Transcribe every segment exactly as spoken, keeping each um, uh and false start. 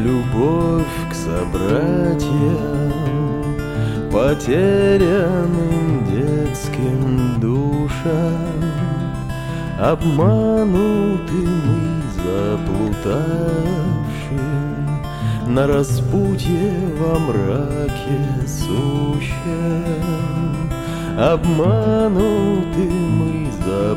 любовь к собратьям, потерянным детским душам, обманутым и заплутавшим на распутье во мраке сущем, обманутым и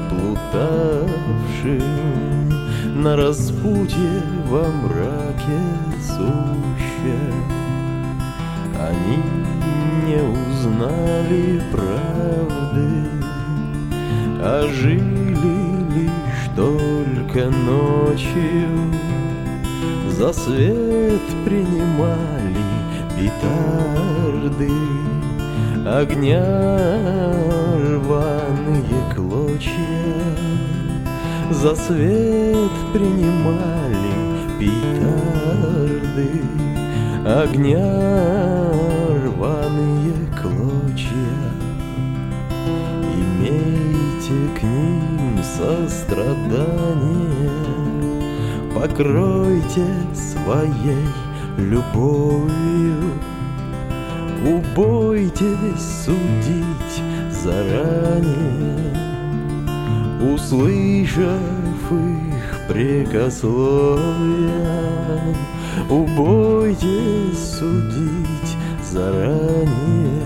заплутавшим на распутье во мраке сущем. Они не узнали правды, а жили лишь только ночью, за свет принимали петарды, огня рваные клочья, за свет принимали петарды, огня рваные клочья. Имейте к ним сострадание, покройте своей любовью, убойтесь судить заранее, услышав их прикословия, убойтесь судить заранее,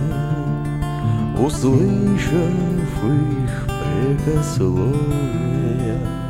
услышав их прикословия.